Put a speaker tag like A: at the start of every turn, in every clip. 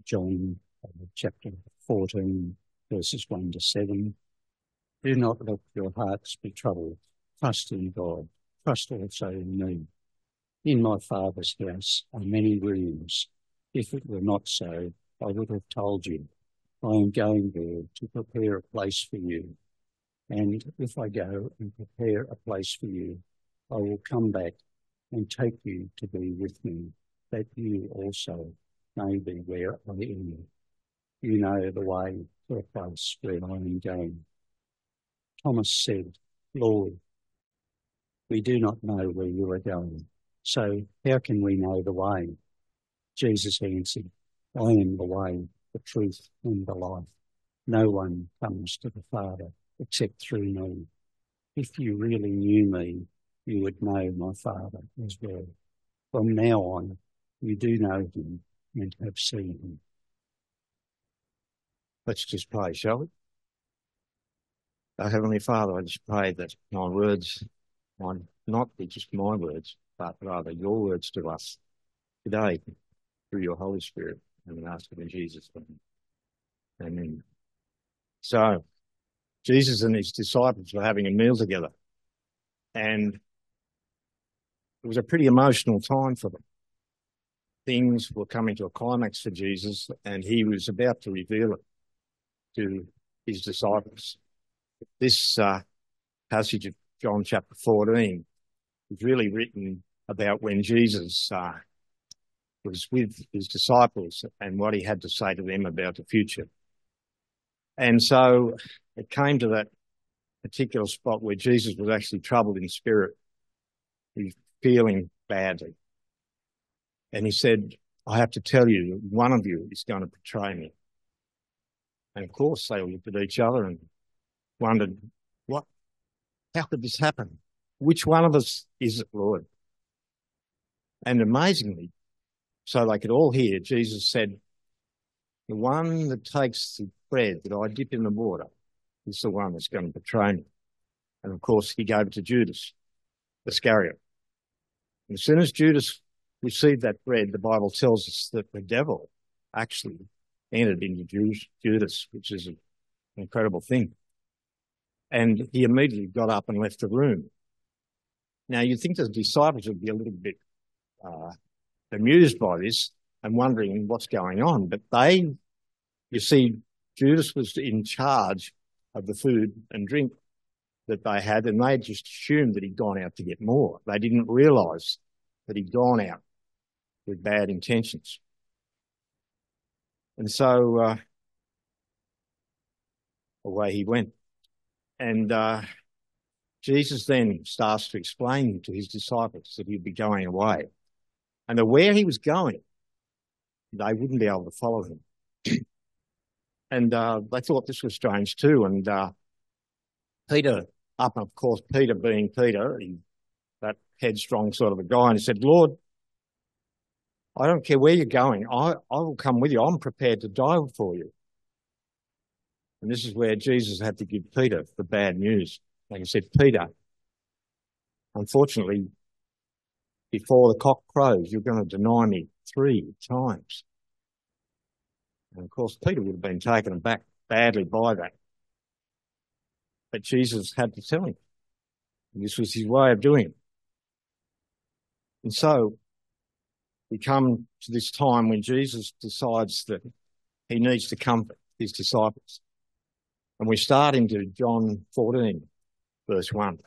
A: John chapter 14, verses 1 to 7. Do not let your hearts be troubled. Trust in God. Trust also in me. In my Father's house are many rooms. If it were not so, I would have told you. I am going there to prepare a place for you. And if I go and prepare a place for you, I will come back and take you to be with me, that you also may be where I am. You know the way to a place where I am going. Thomas said, Lord, we do not know where you are going, so how can we know the way? Jesus answered, I am the way, the truth, and the life. No one comes to the Father except through me. If you really knew me, you would know my Father as well. From now on, you do know him and have seen him.
B: Let's just pray, shall we? Our Heavenly Father, I just pray that my words might not be just my words, but rather your words to us today through your Holy Spirit. And we ask it in Jesus' name. Amen. So, Jesus and his disciples were having a meal together, and it was a pretty emotional time for them. Things were coming to a climax for Jesus, and he was about to reveal it to his disciples. This passage of John chapter 14 is really written about when Jesus was with his disciples and what he had to say to them about the future. And so it came to that particular spot where Jesus was actually troubled in spirit. He was feeling badly. And he said, I have to tell you, one of you is going to betray me. And of course, they looked at each other and wondered, how could this happen? Which one of us is it, Lord? And amazingly, so they could all hear, Jesus said, the one that takes the bread that I dip in the water is the one that's going to betray me. And of course, he gave it to Judas Iscariot. And as soon as Judas received that bread, the Bible tells us that the devil actually entered into Judas, which is an incredible thing. And he immediately got up and left the room. Now, you'd think the disciples would be a little bit amused by this and wondering what's going on. But you see, Judas was in charge of the food and drink that they had, and they just assumed that he'd gone out to get more. They didn't realise that he'd gone out with bad intentions. And so away he went. And Jesus then starts to explain to his disciples that he'd be going away. And that where he was going, they wouldn't be able to follow him. And they thought this was strange too. And Peter, of course, Peter being Peter, that headstrong sort of a guy, and he said, Lord, I don't care where you're going. I will come with you. I'm prepared to die for you. And this is where Jesus had to give Peter the bad news. And he said, Peter, unfortunately, before the cock crows, you're going to deny me 3 times. And of course, Peter would have been taken aback badly by that. But Jesus had to tell him. And this was his way of doing it. And so we come to this time when Jesus decides that he needs to comfort his disciples. And we start into John 14, verse 1.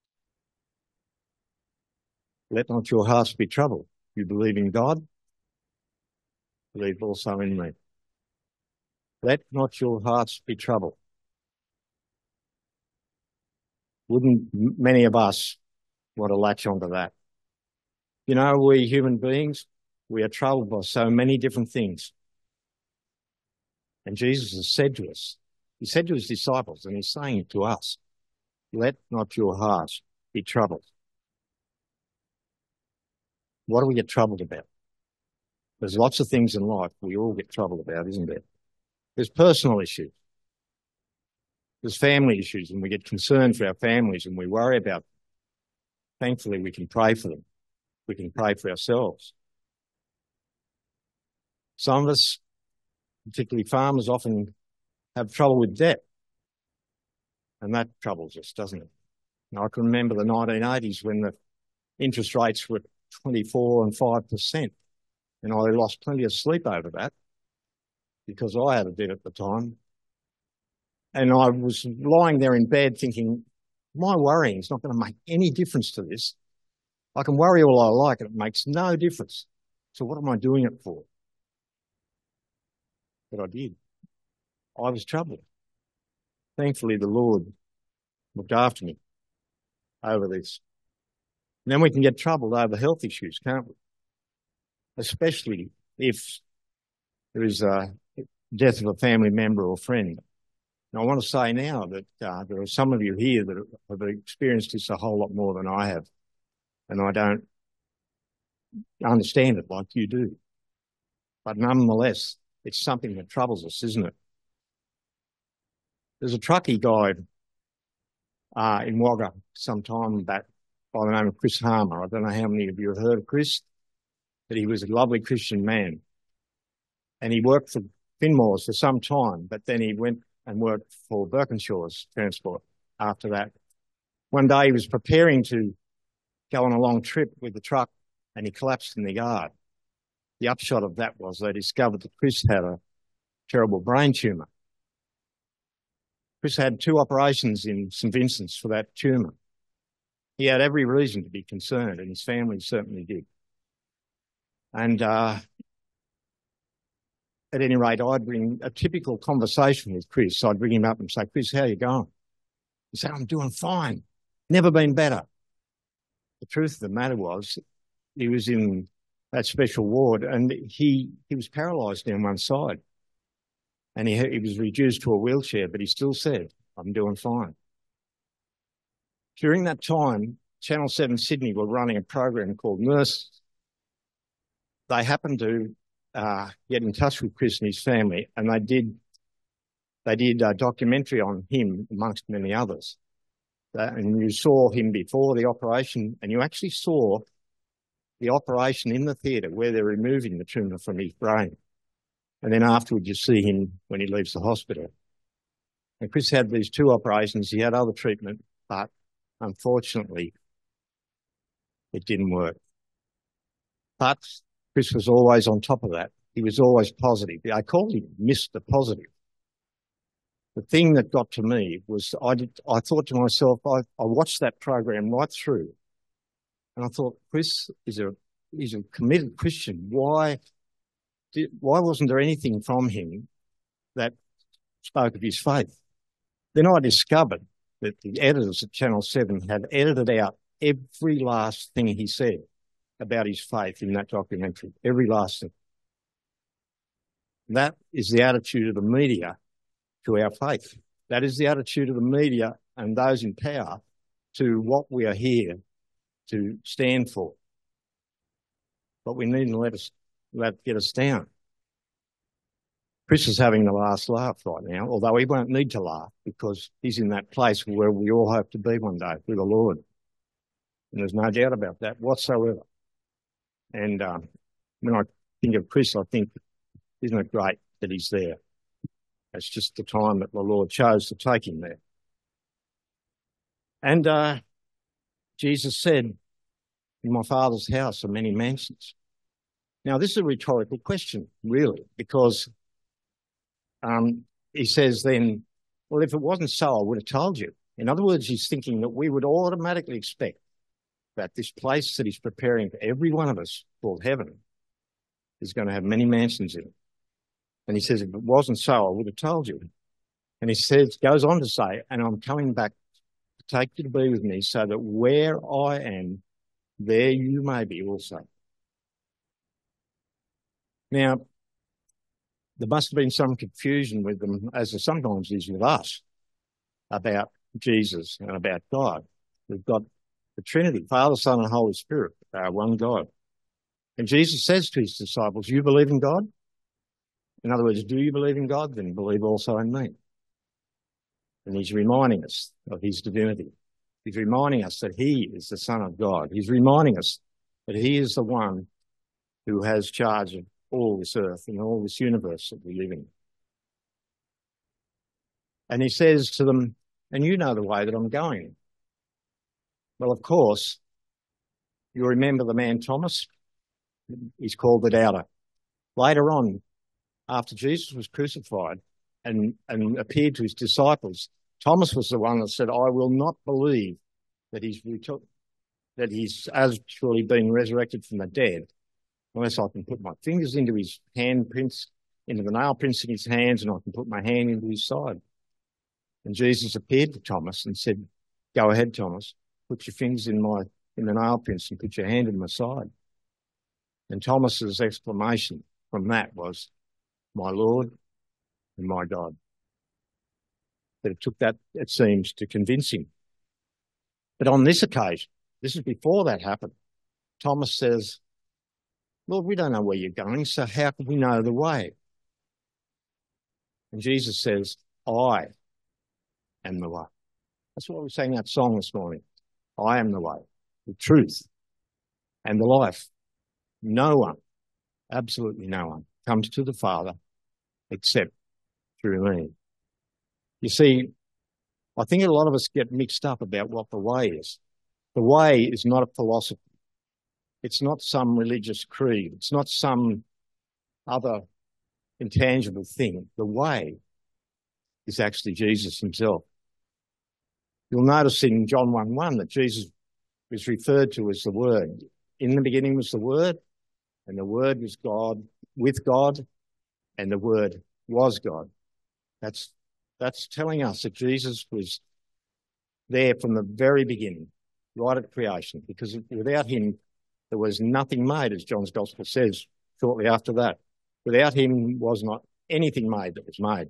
B: Let not your hearts be troubled. You believe in God, believe also in me. Let not your hearts be troubled. Wouldn't many of us want to latch onto that? You know, we human beings, we are troubled by so many different things. And Jesus has said to us, he said to his disciples, and he's saying it to us, let not your hearts be troubled. What do we get troubled about? There's lots of things in life we all get troubled about, isn't there? There's personal issues. There's family issues, and we get concerned for our families and we worry about them. Thankfully, we can pray for them. We can pray for ourselves. Some of us Particularly farmers often have trouble with debt. And that troubles us, doesn't it? And I can remember the 1980s when the interest rates were 24 and 5%. And I lost plenty of sleep over that because I had a debt at the time. And I was lying there in bed thinking, my worrying is not going to make any difference to this. I can worry all I like and it makes no difference. So what am I doing it for? But I did. I was troubled. Thankfully, the Lord looked after me over this. And then we can get troubled over health issues, can't we? Especially if there is a death of a family member or friend. And I want to say now that there are some of you here that have experienced this a whole lot more than I have. And I don't understand it like you do. But nonetheless, it's something that troubles us, isn't it? There's a truckie guy in Wagga some time back by the name of Chris Harmer. I don't know how many of you have heard of Chris, but he was a lovely Christian man. And he worked for Finmore's for some time, but then he went and worked for Birkenshaw's Transport after that. One day he was preparing to go on a long trip with the truck and he collapsed in the yard. The upshot of that was they discovered that Chris had a terrible brain tumour. Chris had 2 operations in St Vincent's for that tumour. He had every reason to be concerned, and his family certainly did. And at any rate, I'd bring a typical conversation with Chris. I'd bring him up and say, Chris, how are you going? He said, I'm doing fine. Never been better. The truth of the matter was he was in that special ward and he was paralysed down one side. And he was reduced to a wheelchair, but he still said, I'm doing fine. During that time, Channel 7 Sydney were running a program called Nurses. They happened to get in touch with Chris and his family, and they did a documentary on him amongst many others. And you saw him before the operation, and you actually saw the operation in the theatre where they're removing the tumour from his brain. And then afterwards, you see him when he leaves the hospital. And Chris had these 2 operations. He had other treatment, but unfortunately, it didn't work. But Chris was always on top of that. He was always positive. I called him Mr. Positive. The thing that got to me was I thought to myself, I watched that program right through. And I thought, Chris is a committed Christian. Why wasn't there anything from him that spoke of his faith? Then I discovered that the editors at Channel 7 had edited out every last thing he said about his faith in that documentary, every last thing. That is the attitude of the media to our faith. That is the attitude of the media and those in power to what we are here to stand for. But we needn't let get us down. Chris is having the last laugh right now, although he won't need to laugh because he's in that place where we all hope to be one day with the Lord. And there's no doubt about that whatsoever. And when I think of Chris, I think, isn't it great that he's there? It's just the time that the Lord chose to take him there. And Jesus said, in my Father's house are many mansions. Now, this is a rhetorical question, really, because he says then, well, if it wasn't so, I would have told you. In other words, he's thinking that we would automatically expect that this place that he's preparing for every one of us, called heaven, is going to have many mansions in it. And he says, if it wasn't so, I would have told you. And he goes on to say, and I'm coming back to take you to be with me so that where I am, there you may be also. Now, there must have been some confusion with them, as there sometimes is with us, about Jesus and about God. We've got the Trinity, Father, Son, and Holy Spirit, one God. And Jesus says to his disciples, you believe in God? In other words, do you believe in God? Then believe also in me. And he's reminding us of his divinity. He's reminding us that he is the Son of God. He's reminding us that he is the one who has charge of all this earth and all this universe that we live in. And he says to them, and you know the way that I'm going. Well, of course, you remember the man Thomas? He's called the doubter. Later on, after Jesus was crucified and appeared to his disciples, Thomas was the one that said, I will not believe that he's actually been resurrected from the dead unless I can put my fingers into his handprints, into the nail prints in his hands, and I can put my hand into his side. And Jesus appeared to Thomas and said, go ahead, Thomas, put your fingers in the nail prints and put your hand in my side. And Thomas's exclamation from that was, my Lord and my God. But it took that, it seems, to convince him. But on this occasion, this is before that happened, Thomas says, Lord, we don't know where you're going, so how can we know the way? And Jesus says, I am the way. That's why we sang that song this morning. I am the way, the truth, and the life. No one, absolutely no one, comes to the Father except through me. You see, I think a lot of us get mixed up about what the way is. The way is not a philosophy. It's not some religious creed. It's not some other intangible thing. The way is actually Jesus himself. You'll notice in John 1:1 that Jesus is referred to as the Word. In the beginning was the Word, and the Word was God, with God, and the Word was God. That's telling us that Jesus was there from the very beginning, right at creation, because without him, there was nothing made, as John's Gospel says shortly after that. Without him was not anything made that was made.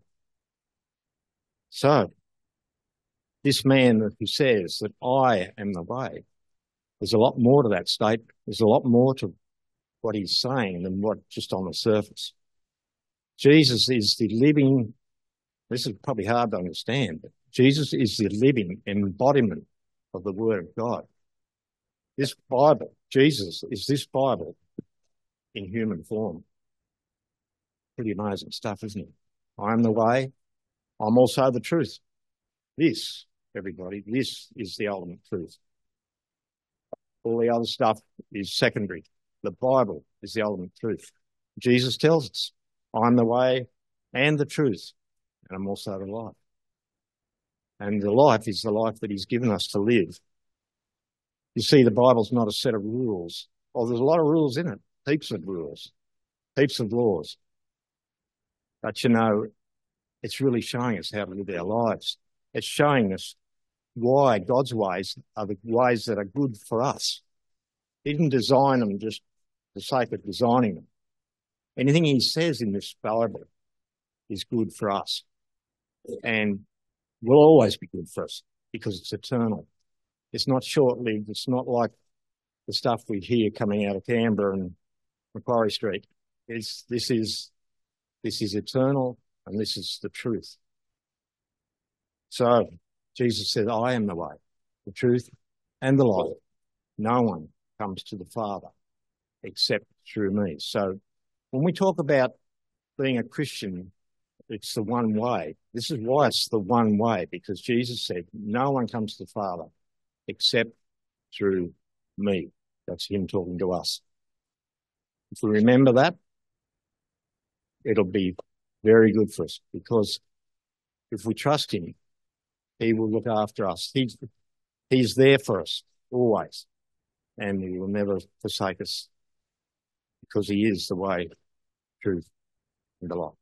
B: So, this man who says that I am the way, there's a lot more to that statement. There's a lot more to what he's saying than what just on the surface. Jesus is the living, this is probably hard to understand, but Jesus is the living embodiment of the Word of God. This Bible, Jesus is this Bible in human form. Pretty amazing stuff, isn't it? I am the way. I'm also the truth. This, everybody, this is the ultimate truth. All the other stuff is secondary. The Bible is the ultimate truth. Jesus tells us, I'm the way and the truth, and I'm also the life. And the life is the life that he's given us to live. You see, the Bible's not a set of rules. Well, there's a lot of rules in it, heaps of rules, heaps of laws. But, you know, it's really showing us how to live our lives. It's showing us why God's ways are the ways that are good for us. He didn't design them just for the sake of designing them. Anything he says in this Bible is good for us and will always be good for us because it's eternal. It's not short-lived. It's not like the stuff we hear coming out of Canberra and Macquarie Street. This is eternal, and this is the truth. So Jesus said, I am the way, the truth, and the life. No one comes to the Father except through me. So when we talk about being a Christian, it's the one way. This is why it's the one way, because Jesus said, no one comes to the Father except through me. That's him talking to us. If we remember that, it'll be very good for us, because if we trust him, he will look after us. He's there for us always, and he will never forsake us, because he is the way, truth, and the life.